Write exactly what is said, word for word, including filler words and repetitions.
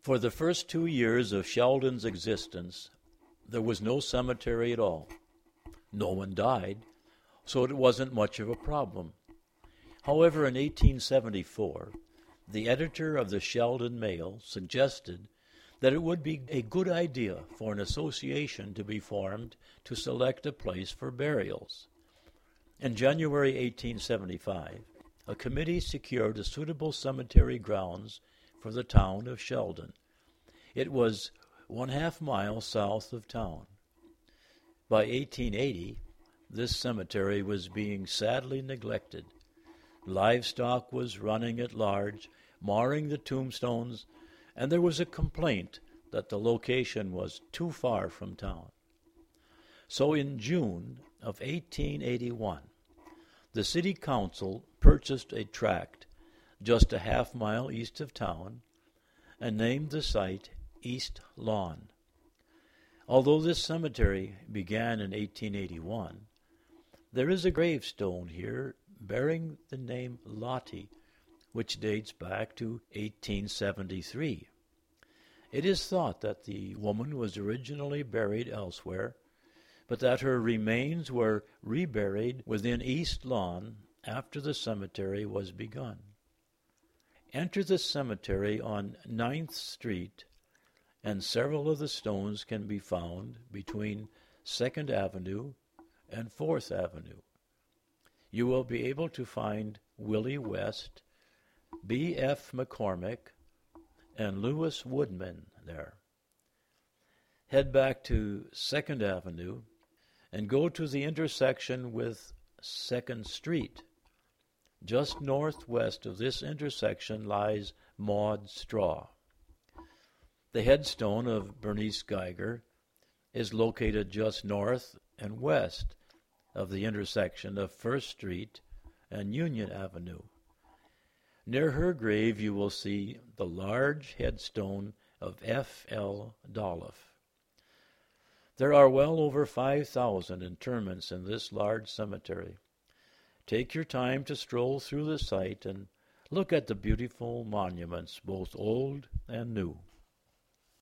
For the first two years of Sheldon's existence, there was no cemetery at all. No one died, so it wasn't much of a problem. However, in eighteen seventy-four, the editor of the Sheldon Mail suggested that it would be a good idea for an association to be formed to select a place for burials. In January eighteen seventy-five, a committee secured a suitable cemetery grounds for the town of Sheldon. It was one half mile south of town. By eighteen eighty, this cemetery was being sadly neglected. Livestock was running at large, marring the tombstones, and there was a complaint that the location was too far from town. So in June of eighteen eighty-one, the city council purchased a tract just a half mile east of town and named the site East Lawn. Although this cemetery began in eighteen eighty-one, there is a gravestone here bearing the name Lottie, which dates back to eighteen seventy-three. It is thought that the woman was originally buried elsewhere, but that her remains were reburied within East Lawn after the cemetery was begun. Enter the cemetery on ninth Street, and several of the stones can be found between second Avenue and fourth Avenue. You will be able to find Willie West, B F McCormick, and Lewis Woodman there. Head back to second Avenue and go to the intersection with second Street. Just northwest of this intersection lies Maud Straw. The headstone of Bernice Geiger is located just north and west of the intersection of First Street and Union Avenue. Near her grave you will see the large headstone of F L Dolliff. There are well over five thousand interments in this large cemetery. Take your time to stroll through the site and look at the beautiful monuments, both old and new.